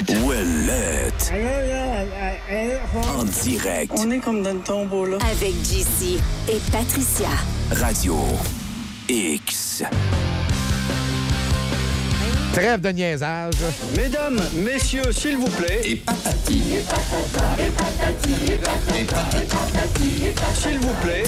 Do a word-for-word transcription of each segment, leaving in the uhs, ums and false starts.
Ouellette. En direct. On est comme dans le tombeau, là. Avec J C et Patricia. Radio X. Trêve de niaisage. Mesdames, messieurs, s'il vous plaît. Et patati. Et patata. Et patati. Et patata. Et patati. Et patata. S'il vous plaît.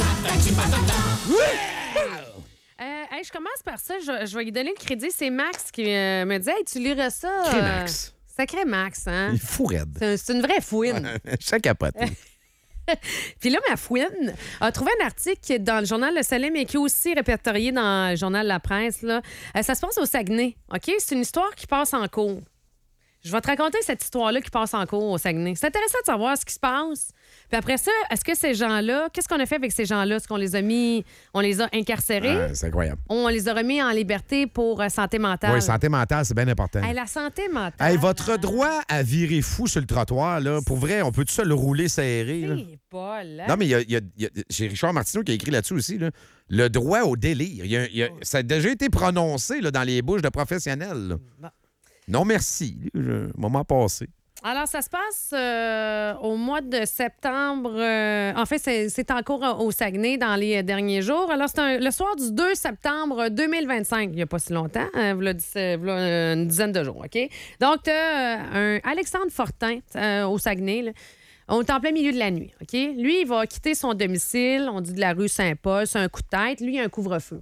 Euh, hey, je commence par ça. Je, je vais lui donner le crédit. C'est Max qui euh, me dit hey, tu liras ça. Cré Max. Euh, sacré Max, hein? Il est fou raide. C'est, un, c'est une vraie fouine. Je capote. Puis là, ma fouine a trouvé un article dans le journal Le Soleil, mais qui est aussi répertorié dans le journal La Presse. Là. Euh, ça se passe au Saguenay. OK? C'est une histoire qui passe en cours. Je vais te raconter cette histoire-là qui passe en cours au Saguenay. C'est intéressant de savoir ce qui se passe. Puis après ça, est-ce que ces gens-là, qu'est-ce qu'on a fait avec ces gens-là? Est-ce qu'on les a mis, on les a incarcérés? Ah, c'est incroyable. On les a remis en liberté pour euh, santé mentale? Oui, santé mentale, c'est bien important. Hey, la santé mentale. Hey, votre droit à virer fou sur le trottoir, là, pour vrai, on peut tout ça le rouler serré? Là? C'est pas là. Non, mais il y a, il y a- il y a- j'ai Richard Martineau qui a écrit là-dessus aussi. Là. Le droit au délire. Il y a- il y a- ça a déjà été prononcé là, dans les bouches de professionnels. là. Bon. Non, merci. Je- Moment passé. Alors, ça se passe euh, au mois de septembre. euh, en fait, c'est, c'est en cours au Saguenay dans les derniers jours. Alors, c'est un- le soir du deux septembre deux mille vingt-cinq, il n'y a pas si longtemps, hein, voilà, dix- voilà une dizaine de jours, OK? Donc, tu as un Alexandre Fortin euh, au Saguenay, là. On est en plein milieu de la nuit, OK? Lui, il va quitter son domicile, on dit de la rue Saint-Paul, c'est un coup de tête. Lui, il a un couvre-feu.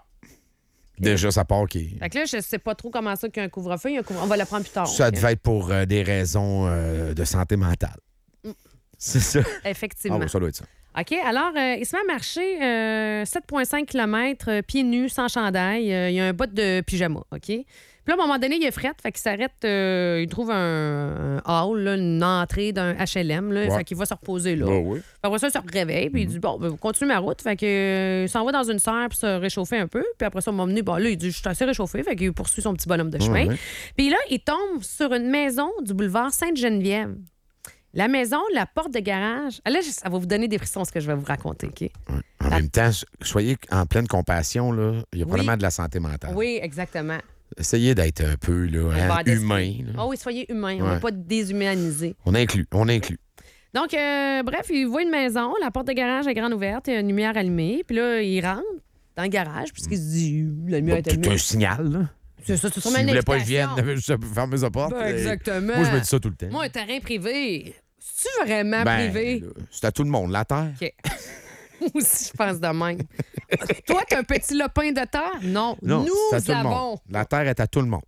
Déjà, ça part qui. Fait que là, je sais pas trop comment ça qu'il y a un couvre-feu. Il y a un couvre- On va l'apprendre plus tard. Ça OK? devait être pour euh, des raisons euh, de santé mentale. C'est ça. Effectivement. Ah, bon, ça doit être ça. OK. Alors, euh, il se met à marcher euh, sept virgule cinq kilomètres, euh, pieds nus, sans chandail. Euh, il y a un bot de pyjama. OK? Puis là, à un moment donné, il est fret. Fait qu'il s'arrête. euh, il trouve un, un hall, là, une entrée d'un H L M. Là, Ouais. Fait qu'il va se reposer là. Ouais, oui. Puis après ça, il se réveille. Puis il dit, bon, ben, continue ma route. Fait que, euh, il s'en va dans une serre pour se réchauffer un peu. Puis après ça, on m'a mené. Bon, là, il dit, je suis assez réchauffé. Fait qu'il poursuit son petit bonhomme de chemin. Ouais, ouais. Puis là, il tombe sur une maison du boulevard Sainte-Geneviève. La maison, la porte de garage. Ah, là, ça va vous donner des frissons, ce que je vais vous raconter, OK? En même temps, soyez en pleine compassion. Là. Il y a Oui. probablement de la santé mentale. Oui, exactement. Essayez d'être un peu là, hein, Ouvert d'esprit. humain. là. Ah oui, soyez humain. On Ouais. ne va pas déshumaniser. On inclut. On inclut. Donc, euh, bref, il voit une maison, la porte de garage est grande ouverte, il y a une lumière allumée. Puis là, il rentre dans le garage, puisqu'il se dit, la lumière est C'est allumée. un signal. Là. C'est ça, c'est Si sûrement vous une voulez pas que je vienne, invitation. juste fermer sa porte. Ben, euh, exactement. Moi, je me dis ça tout le temps. Moi, un terrain privé, c'est-tu vraiment Ben, privé? là, c'est à tout le monde, la terre. OK. Moi aussi, je pense de même. Toi, t'as un petit lopin de terre? Non. Non, c'est à Nous tout le avons. monde. La terre est à tout le monde.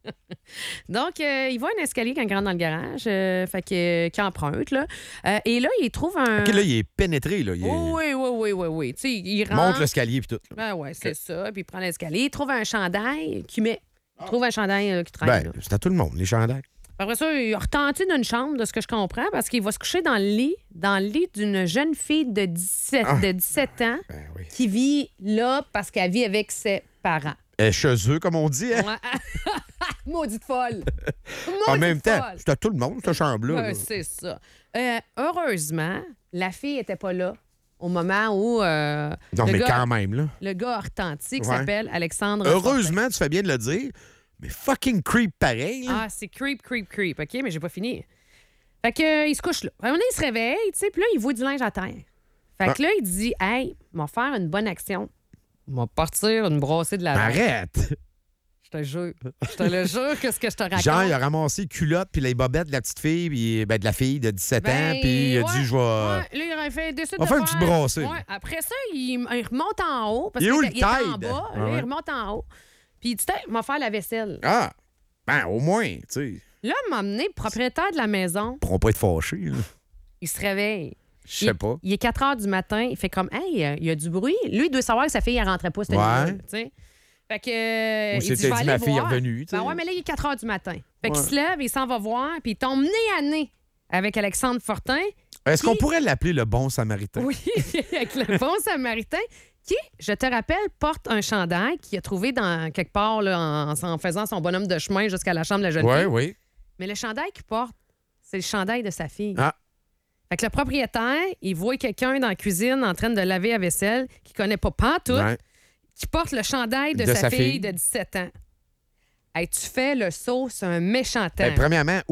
Donc, euh, il voit un escalier quand il rentre dans le garage, euh, fait que, qu'il emprunte, là. Euh, et là, il trouve un... OK, là, il est pénétré. Là. Il est- Oh, oui, oui, oui, oui, oui. Tu sais, il rentre... monte l'escalier puis tout. là. Ben ouais, c'est ça. Puis il prend l'escalier. Il trouve un chandail qu'il met. Il trouve un chandail euh, qui traîne. Ben, là. c'est à tout le monde, les chandails. Après ça, il a retenté d'une chambre, de ce que je comprends, parce qu'il va se coucher dans le lit, dans le lit d'une jeune fille de dix-sept, Ah. de dix-sept ans Ben oui. qui vit là parce qu'elle vit avec ses parents. Euh, chez eux, comme on dit. Hein? Ouais. Maudite folle. En Maudite même temps, folle. c'est à tout le monde, cette chambre-là. Ouais, là. c'est ça. Euh, heureusement, la fille n'était pas là au moment où euh, Non, le, mais gars, quand même, là. le gars a retenti qui Ouais. s'appelle Alexandre Fortin. Heureusement, tu fais bien de le dire, mais fucking creep pareil. là. Ah, c'est creep, creep, creep. OK, mais j'ai pas fini. Fait que, euh, il se couche là. À un moment donné, il se réveille, tu sais, puis là, il voit du linge à terre. Fait que Ah. là, il dit, hey, on va faire une bonne action. On va partir une brassée de la Arrête! Je te jure. Je te le jure, qu'est-ce que je te raconte. Genre, il a ramassé les culottes puis les bobettes de la petite fille, puis ben, de la fille de dix-sept Ben, ans, puis il a ouais, dit, je vais... ouais, là, il a fait, décide On de va faire une petite brassée. Ouais. Après ça, il, il remonte en haut. Parce Il est où qu'il le était- il était en tide? bas. Ah Là, ouais. il remonte en haut. Puis il dit, tiens, il va faire la vaisselle. Ah! Ben, au moins, tu sais. Là, m'a amené le propriétaire de la maison. Ils pourront pas être fâchés, là. Il se réveille. Je sais Il- pas. Il est quatre heures du matin. Il fait comme, hey, euh, il y a du bruit. Lui, il doit savoir que sa fille, elle rentrait pas cette Ouais. nuit-là, tu sais. Fait que. euh, Ou il c'était dit, je vais dit, aller ma fille est voir. revenue, tu sais. Ben ouais, mais là, il est quatre heures du matin. Fait qu'il Ouais. se lève, il s'en va voir, puis il tombe nez à nez avec Alexandre Fortin. Est-ce qu'on Qui- pourrait l'appeler le bon samaritain? Oui, avec le bon samaritain, qui, je te rappelle, porte un chandail qu'il a trouvé dans quelque part là, en, en faisant son bonhomme de chemin jusqu'à la chambre de la jeune Oui, fille. oui. Mais le chandail qu'il porte, c'est le chandail de sa fille. Ah. Fait que le propriétaire, il voit quelqu'un dans la cuisine en train de laver la vaisselle, qui connaît pas pantoute, Ouais. qui porte le chandail de, De sa, sa fille, fille. de dix-sept ans. Hey, tu fais le saut, c'est un méchant temps. Ben, premièrement, où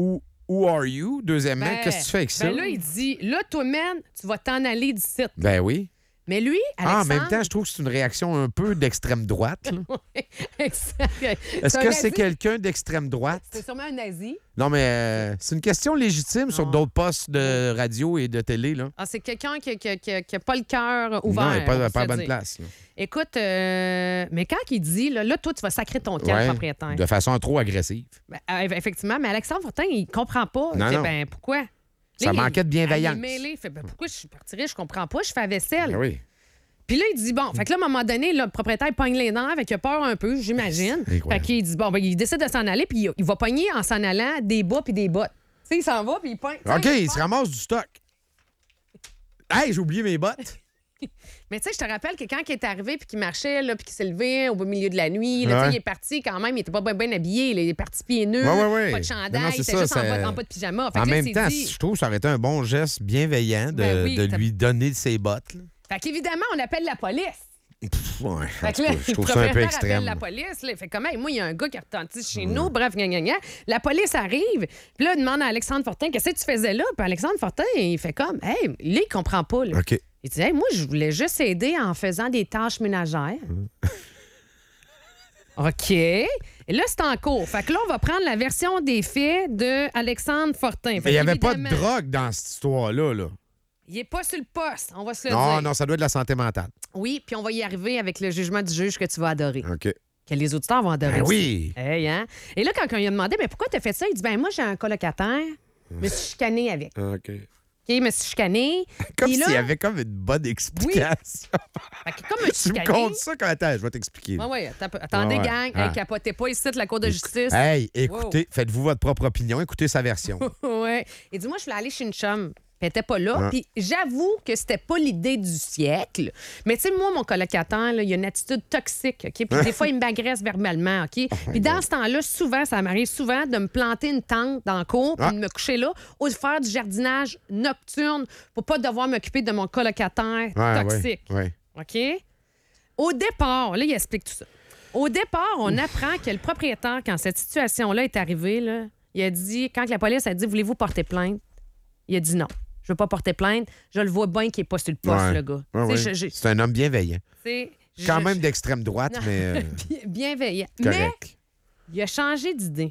who are you? Deuxièmement, Ben, qu'est-ce que tu fais avec ça? Ben là, il dit, là, toi, man, tu vas t'en aller d'ici. Ben oui. Mais lui, Ah, en Alexandre... même temps, je trouve que c'est une réaction un peu d'extrême droite. là. Exact. Est-ce un que nazi. c'est quelqu'un d'extrême droite? C'est sûrement un nazi. Non, mais euh, c'est une question légitime sur Non. d'autres postes de radio et de télé. Là. Ah, c'est quelqu'un qui n'a pas le cœur ouvert. non, il n'est pas, on va pas à se bonne dire. place. là. Écoute, euh, mais quand il dit, là, là, toi, tu vas sacrer ton camp, Ouais, propriétaire. de façon trop agressive. Ben, euh, effectivement, mais Alexandre Fortin, il comprend pas. Non, Il dit, non. ben, pourquoi? Ça Là, il- manquait de bienveillance. Il est mêlé. Il fait, ben, pourquoi je suis partirai? Je comprends pas. Je fais la vaisselle. Ben oui. Puis là, il dit, bon, fait que là, à un moment donné, là, le propriétaire pogne les nerfs, avec peur un peu, j'imagine. C'est incroyable. Fait qu'il dit, bon, ben, il décide de s'en aller, puis il, il va pogner en s'en allant des bas puis des bottes. Tu sais, il s'en va, puis il pogne. OK, il se ramasse du stock. Hey, j'ai oublié mes bottes. Mais tu sais, je te rappelle que quand il est arrivé, puis qu'il marchait, là, puis qu'il s'est levé au beau milieu de la nuit, là, tu sais, Ouais. il est parti quand même, il était pas bien, bien habillé, là, il est parti pieds nus, Ouais, ouais, ouais. pas de chandail, Non, non, il c'est était ça, juste en c'est- bas, en bas de pyjama. Fait En que là, il même s'est temps, dit- je trouve que ça aurait été un bon geste bienveillant de, Ben oui, de t'as- lui donner ses bottes. là. Fait qu'évidemment, on appelle la police. Pff, ouais, en Fait que tout là, cas, je le trouve ça un peu propriétaire extrême. appelle la police. Là, il fait comme, hey, moi, il y a un gars qui a retenti chez nous. Bref, gna, gna, gna. La police arrive. Puis là, il demande à Alexandre Fortin, qu'est-ce que tu faisais là? Puis Alexandre Fortin, il fait comme, hey, là, il comprend pas. Là. OK. Il dit, hey, moi, je voulais juste aider en faisant des tâches ménagères. OK. Et là, c'est en cours. Fait que là, on va prendre la version des faits de Alexandre Fortin. Fait Mais il n'y avait pas de qu'évidemment, drogue dans cette histoire-là. Là. Il est pas sur le poste, on va se le Non, dire. non, ça doit être de la santé mentale. Oui, puis on va y arriver avec le jugement du juge que tu vas adorer. OK. Que les auditeurs vont adorer. Ben aussi. oui. Hey, hein? Et là, quand on lui a demandé, mais pourquoi tu as fait ça? Il dit, ben moi, j'ai un colocataire, je me suis chicané avec. OK. OK, je me suis chicané. Comme Puis s'il là- y avait comme une bonne explication. Fait que comme un tu me chicané. comptes ça quand attends, je vais t'expliquer. Oui, oui, attendez, Ouais, ouais. gang. Ah. Hey, capotez pas ici de la Cour de justice. Hey, écoutez, faites-vous votre propre opinion, écoutez sa version. Ouais. Il dit, moi, je voulais aller chez une chum. Puis elle était pas là. Ah. Puis j'avoue que c'était pas l'idée du siècle. Mais tu sais, moi, mon colocataire, là, il a une attitude toxique, OK? Puis des fois, il me bagresse verbalement, OK? Puis dans ce temps-là, souvent, ça m'arrive souvent de me planter une tente dans le cour puis Ah. de me coucher là ou de faire du jardinage nocturne pour pas devoir m'occuper de mon colocataire Ouais, toxique. ouais, ouais. OK? Au départ, là, il explique tout ça. Au départ, on apprend que le propriétaire, quand cette situation-là est arrivée, là, il a dit, quand la police a dit, voulez-vous porter plainte? Il a dit non. Je veux pas porter plainte. Je le vois bien qu'il n'est pas sur le poste, Ouais. le gars. Ouais, Tu sais, ouais. je- je- C'est un homme bienveillant. tu sais, Quand je- même d'extrême droite, Non. mais euh, Bien- bienveillant. Mais correct. il a changé d'idée.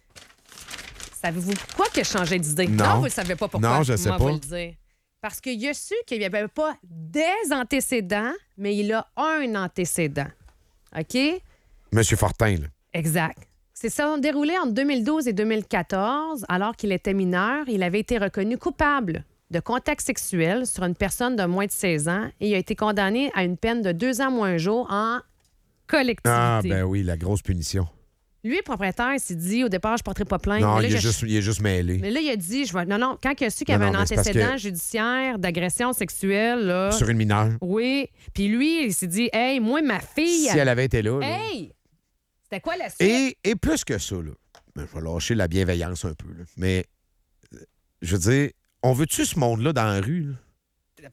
Savez-vous pourquoi qu'il a changé d'idée? Non. vous ne savez pas pourquoi. Non, je sais Moi, pas. vous le dire. Parce qu'il a su qu'il n'y avait pas des antécédents, mais il a un antécédent. OK? Monsieur Fortin, là. Exact. C'est ça, déroulé entre deux mille douze et deux mille quatorze, alors qu'il était mineur. Il avait été reconnu coupable de contact sexuel sur une personne de moins de seize ans et il a été condamné à une peine de deux ans moins un jour en collectivité. Ah, ben oui, la grosse punition. Lui, le propriétaire, il s'est dit au départ, je ne porterai pas plainte. Non, mais, là, il est, je- juste, il est juste mêlé. mais là, il a dit, je vais... non, non, quand il a su qu'il y Non, avait non, un mais c'est parce antécédent que- judiciaire d'agression sexuelle, là, Sur une mineure. oui, puis lui, il s'est dit, hey, moi, ma fille, Si elle avait été là. là. hey, c'était quoi la suite? Et, et plus que ça, là, ben, je vais lâcher la bienveillance un peu. Là. Mais, euh, je veux dire, on veut-tu ce monde-là dans la rue? là?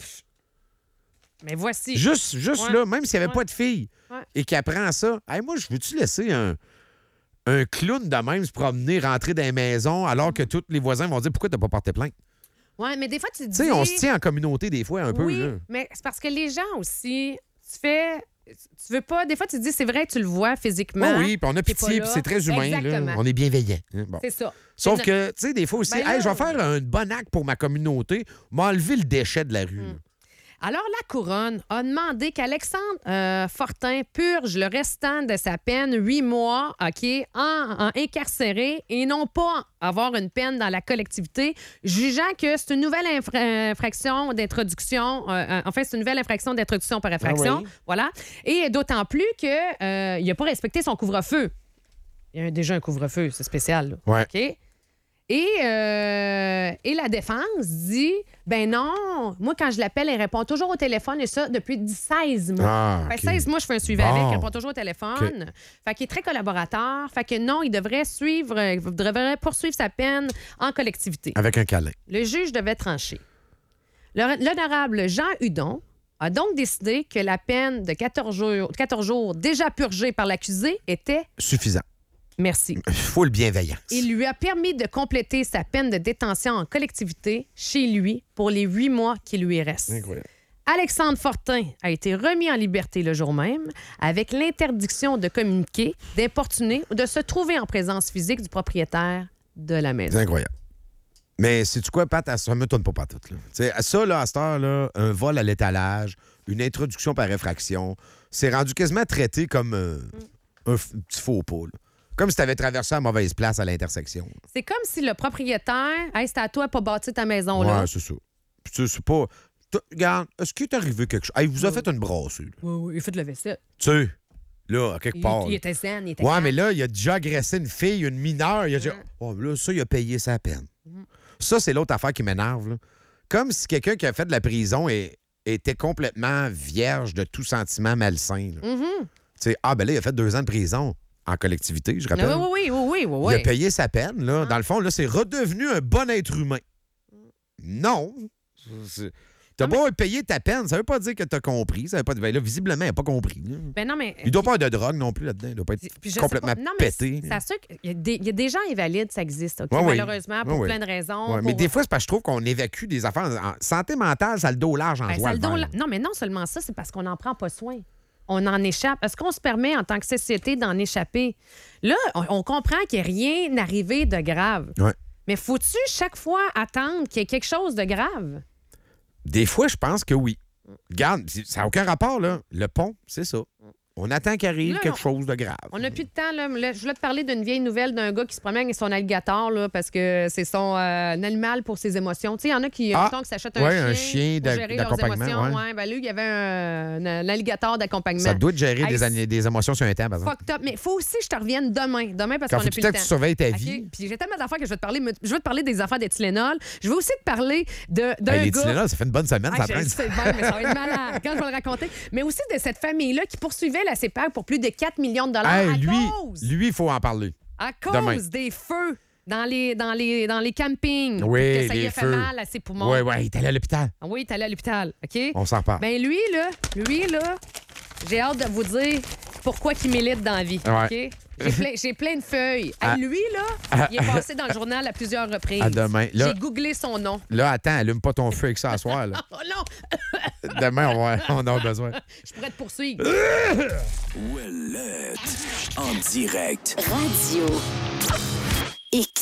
Mais voici. Juste, juste Ouais. là, même s'il n'y avait Ouais. pas de fille Ouais. et qu'il apprend ça, hey, moi, je veux-tu laisser un, un clown de même se promener, rentrer dans les maisons alors que tous les voisins vont dire pourquoi t'as pas porté plainte? Ouais, mais des fois, tu te Tu dis... sais, on se tient en communauté des fois un peu. Oui, Là. mais c'est parce que les gens aussi, tu fais... Tu veux pas... Des fois, tu te dis, c'est vrai, tu le vois physiquement. Oh oui, puis on a t'es pitié, pas puis là. c'est très humain. Là. Exactement. On est bienveillant. hein, bon. C'est ça. Sauf C'est que, tu sais, des fois aussi, Ben hey, là- je vais faire un bon acte pour ma communauté, m'enlever le déchet de la rue. Hmm. là. Alors, la Couronne a demandé qu'Alexandre euh, Fortin purge le restant de sa peine, huit mois, OK, en, en incarcéré et non pas avoir une peine dans la collectivité, jugeant que c'est une nouvelle infra- infraction d'introduction, euh, en fait, c'est une nouvelle infraction d'introduction par infraction, Ah oui. voilà. Et d'autant plus qu'il n'a pas respecté son couvre-feu. Il y a déjà un couvre-feu, c'est spécial, là. Ouais. OK? Et, euh, et la défense dit, ben non, moi, quand je l'appelle, elle répond toujours au téléphone et ça depuis seize mois. Ah, Fait OK. que seize mois, je fais un suivi Bon. avec, elle répond toujours au téléphone. Fait qu'il est très collaborateur. Fait que non, il devrait suivre, il devrait poursuivre sa peine en collectivité. Avec un câlin. Le juge devait trancher. Le- L'honorable Jean Hudon a donc décidé que la peine de quatorze jours, quatorze jours déjà purgée par l'accusé était Suffisant. Merci. Full bienveillance. Il lui a permis de compléter sa peine de détention en collectivité chez lui pour les huit mois qui lui restent. Incroyable. Alexandre Fortin a été remis en liberté le jour même avec l'interdiction de communiquer, d'importuner ou de se trouver en présence physique du propriétaire de la maison. C'est incroyable. Mais sais-tu quoi, Pat? Ça ne me tourne pas pas tout. Là. T'sais, ça, là, à cette heure, là, un vol à l'étalage, une introduction par effraction, c'est rendu quasiment traité comme euh, mm. un f- petit faux pas. Là. Comme si tu avais traversé la mauvaise place à l'intersection. C'est comme si le propriétaire, hey, c'est à toi de pas bâtir ta maison. Ouais, là. c'est ça. Puis tu sais, c'est pas... T'as- Regarde, est-ce qu'il est arrivé quelque chose? Hey, il vous a fait une brassée. Là. Oui, oui, il a fait de la vaisselle. Tu sais, là, à quelque Il, part. il là. était zen, il était Ouais, calme. mais là, il a déjà agressé une fille, une mineure. Il a dit, Mm. oh, là, ça, il a payé sa peine. Mm. Ça, c'est l'autre affaire qui m'énerve. Là. Comme si quelqu'un qui a fait de la prison est- était complètement vierge de tout sentiment malsain. là. Mhm. Tu sais, ah, ben là, il a fait deux ans de prison en collectivité, je rappelle. Oui, oui, oui, oui, oui, oui. Il a payé sa peine. Là. Dans le fond, là, c'est redevenu un bon être humain. Non. C'est- T'as Non, beau payer ta peine, ça veut pas dire que t'as compris. Ça veut pas... ben là, visiblement, il n'a pas compris. là. Ben non, mais... Il doit pas avoir de drogue non plus là-dedans. Il doit pas être Puis je sais complètement pas. Non, mais pété. c'est sûr qu'il y, a des- il y a des gens invalides, ça existe, OK? Ouais, oui. Malheureusement, pour Ouais, oui. plein de raisons. Ouais, mais pour- des fois, c'est parce que je trouve qu'on évacue des affaires. En santé mentale, ça a le dos large en Ben, joie. ça le le donne verre. la- Non, mais non seulement ça, c'est parce qu'on n'en prend pas soin. On en échappe. Est-ce qu'on se permet, en tant que société, d'en échapper? Là, on, on comprend qu'il n'y a rien arrivé de grave. Ouais. Mais faut-tu chaque fois attendre qu'il y ait quelque chose de grave? Des fois, je pense que oui. Regarde, ça n'a aucun rapport, là. Le pont, c'est ça. On attend qu'arrive Là, quelque on- chose de grave. On n'a plus de temps. Là. Là, je voulais te parler d'une vieille nouvelle d'un gars qui se promène avec son alligator là, parce que c'est son euh, un animal pour ses émotions. Tu sais, il y en a qui, Ah, mettons, qui s'achètent un ouais, chien, un chien pour d'ac- gérer leurs d'accompagnement, émotions. ouais. Ouais, ben, lui, il y avait un, un- un alligator d'accompagnement. Ça doit te gérer Hey, des, an- des émotions sur un temps, par exemple. Fucked up. Mais il faut aussi que je te revienne demain. Demain, parce Quand qu'on faut n'a tout plus le le temps temps. que tu surveilles ta OK? vie. Puis j'ai tellement d'affaires que je vais te parler. Je vais te parler des affaires des Tylenol. Je vais aussi te parler de, d'un Hey, les gars... Tylenol, ça fait une bonne semaine, Ah, ça je traîne. le sais bien, mais ça va être malade quand je vais le raconter. Mais aussi de cette famille-là qui poursuivait la C P A C pour plus de quatre millions de dollars Hey, à lui, cause, lui, il faut en parler. à cause demain. des feux dans les, dans les, dans les campings. Oui, que ça les lui a fait feux. mal à ses poumons. Oui, oui, il est allé à l'hôpital. Ah oui, il est allé à l'hôpital, OK? On s'en reparle. Ben lui, là, lui, là, j'ai hâte de vous dire pourquoi il milite dans la vie, Ouais. OK? J'ai plein, j'ai plein de feuilles. Hey, Ah. lui, là, il est passé dans le journal à plusieurs reprises. À demain. Là- J'ai googlé son nom. Là, attends, allume pas ton feu avec ça à soir. Là. Oh non! Demain, on va on a besoin. Je pourrais te poursuivre. Ouellette. En direct. Radio X.